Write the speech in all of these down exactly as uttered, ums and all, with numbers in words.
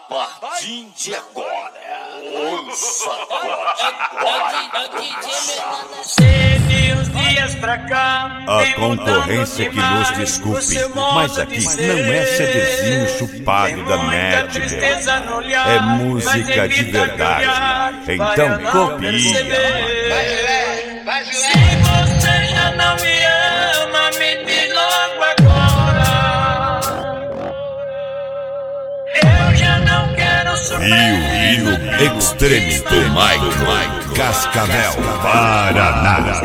partir de agora, um sacode. A concorrência que nos desculpe, mas aqui não é CDzinho chupado da net, meu. É música de verdade. Então copia. Se você já não me ama, me diz logo agora. Eu já não quero sofrer. Rio Rio Extreme do Mike Cascavel, Paraná.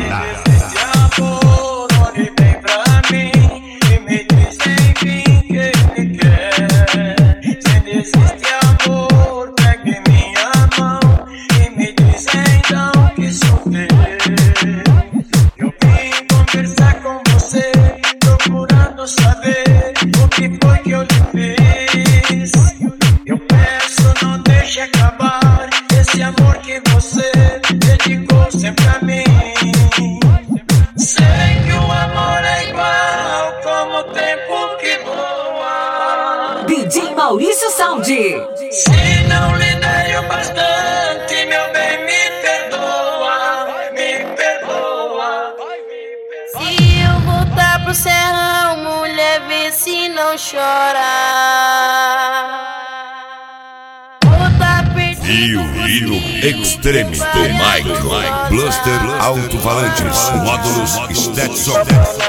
D J Maurício Sound. Se não lhe dei o bastante, meu bem, me perdoa, me perdoa. Se eu voltar pro serrão, mulher, vê se não chora. Rio Rio Extreme do Mike Bluster Alto-Falantes Módulos Stetson.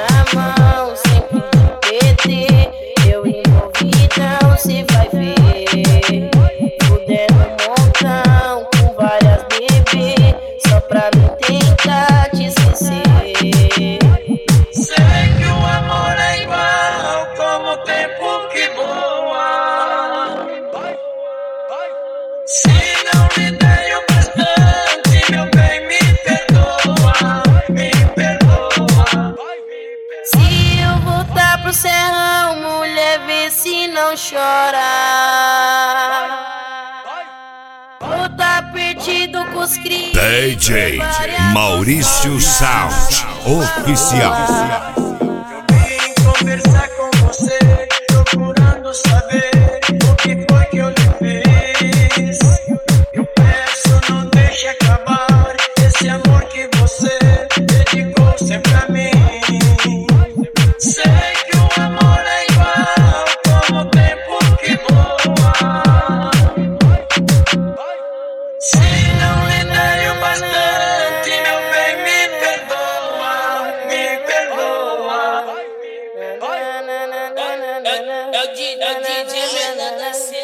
Eu envolvi, não se vai ver. Fudendo um montão com várias bebês, só pra me tentar te esquecer. Sei que o amor é igual como o tempo que voa. Se não lhe dei o bastante, meu bem, me perdoa, me perdoa. Se eu voltar pro serrão, mulher, vê se não chora. Vou tá perdido com os crimes. D J Maurício Sound Oficial. Eu vim conversar com você, procurando saber o que foi que eu lhe fiz. Eu peço, não deixe acabar esse amor que você dedicou sempre a mim. Sei que o amor é igual como o tempo que voa. Se não lhe dei o bastante, meu bem, me perdoa, me perdoa. É o D J Menor da